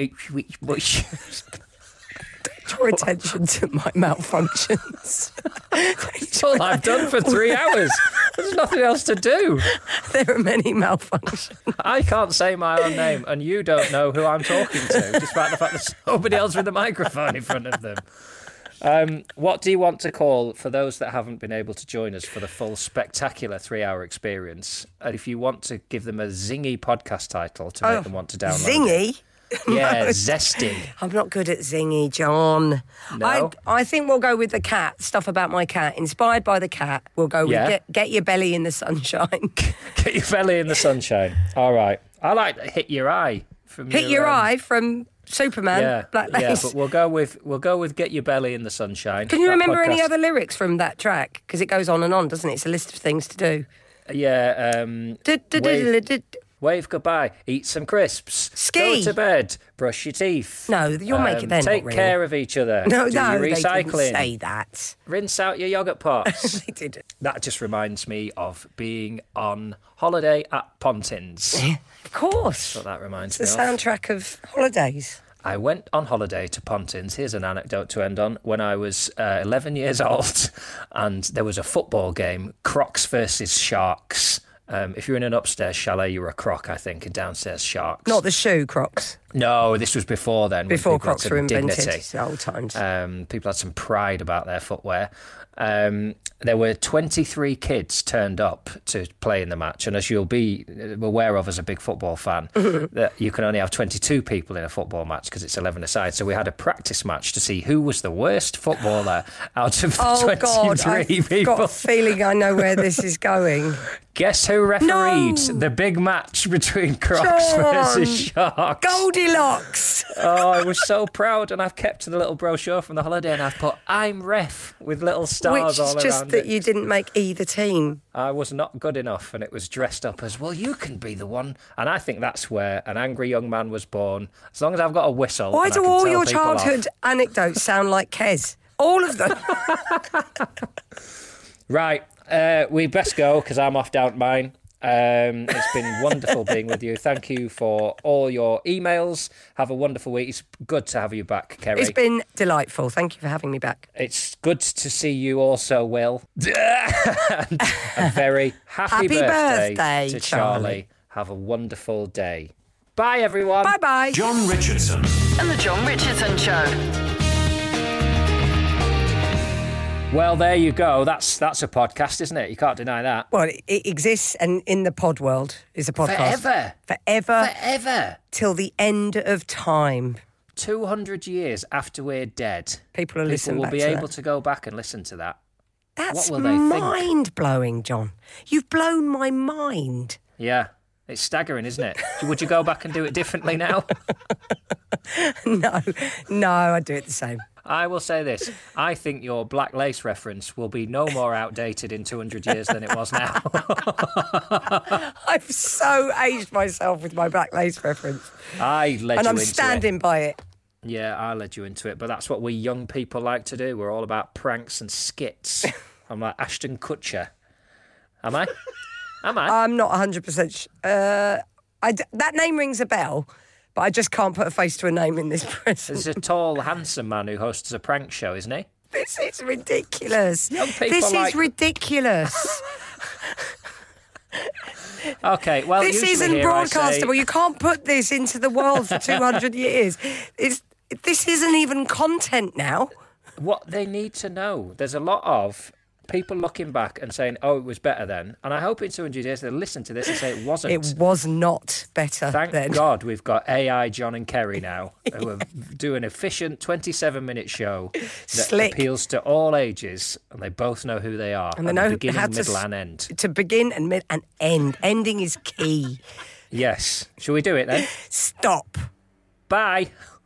Draw attention to my malfunctions. That's all I've done for 3 hours. There's nothing else to do. There are many malfunctions. I can't say my own name, and you don't know who I'm talking to, despite the fact there's somebody else with a microphone in front of them. What do you want to call, for those that haven't been able to join us for the full spectacular 3-hour experience, and if you want to give them a zingy podcast title to make them want to download Zingy? it. Yeah, No. zesty. I'm not good at zingy, John. No? I think we'll go with the cat, stuff about my cat. Inspired by the cat, we'll go with get your belly in the sunshine. Get your belly in the sunshine. All right. I like Hit Your Eye. From Hit Your Eye from Superman, Black Lace. Yeah, but we'll go with Get Your Belly in the Sunshine. Can you That remember any podcast- other lyrics from that track? Because it goes on and on, doesn't it? It's a list of things to do. Yeah. Wave goodbye. Eat some crisps. Ski. Go to bed. Brush your teeth. No, you'll make it then. Take not really. care of each other. No, Do your they recycling. didn't say that. Rinse out your yogurt pots. They didn't. That just reminds me of being on holiday at Pontins. Of course. That's what that reminds It's me the of. soundtrack of holidays. I went on holiday to Pontins. Here's an anecdote to end on. When I was 11 years old, and there was a football game, Crocs versus Sharks. If you're in an upstairs chalet, you're a Croc, I think, and downstairs Sharks. Not the shoe Crocs. No, this was before then. when Before people had Crocs some were invented. dignity. It's the old times. People had some pride about their footwear. There were 23 kids turned up to play in the match, and as you'll be aware of as a big football fan, that you can only have 22 people in a football match because it's 11 aside. So we had a practice match to see who was the worst footballer out of the 23 God, I've people. got a feeling I know where this is going. Guess who refereed the big match between Crocs versus Sharks? Goldilocks! Oh, I was so proud, and I've kept the little brochure from the holiday, and I've put "I'm ref" with little stars Which all is just around that it. you didn't make either team. I was not good enough, and it was dressed up as, well, you can be the one. And I think that's where an angry young man was born. As long as I've got a whistle. Why and I do can all tell your people off. childhood anecdotes sound like Kez? All of them. Right, we best go because I'm off down mine. It's been wonderful being with you. Thank you for all your emails. Have a wonderful week. It's good to have you back, Kerry. It's been delightful. Thank you for having me back. It's good to see you also, Will. And a very happy birthday to Charlie. Have a wonderful day. Bye, everyone. Bye-bye. John Richardson and the John Richardson Show. Well, there you go. That's a podcast, isn't it? You can't deny that. Well, it exists, and in the pod world is a podcast. Forever. Till the end of time. 200 years after we're dead. People will listen will back be to able that. to go back and listen to that. That's what will they think? mind-blowing, John. You've blown my mind. Yeah. It's staggering, isn't it? Would you go back and do it differently now? No, I'd do it the same. I will say this. I think your Black Lace reference will be no more outdated in 200 years than it was now. I've so aged myself with my Black Lace reference. I led and you I'm into standing it. by it. Yeah, I led you into it. But that's what we young people like to do. We're all about pranks and skits. I'm like Ashton Kutcher. Am I? I'm not 100%. That name rings a bell, but I just can't put a face to a name in this present. There's a tall, handsome man who hosts a prank show, isn't he? This is ridiculous. Young people This like- is ridiculous. Okay, well, This usually isn't here I say- broadcastable. You can't put this into the world for 200 years. This isn't even content now. What they need to know, there's a lot of people looking back and saying, oh, it was better then. And I hope in 200 years they'll listen to this and say it wasn't. It was not better Thank then. God we've got AI John and Kerry now who are doing an efficient 27-minute show that Slick. appeals to all ages, and they both know who they are. And they at know the beginning, how to middle, and end. To begin and mid and end. Ending is key. Yes. Shall we do it then? Stop. Bye.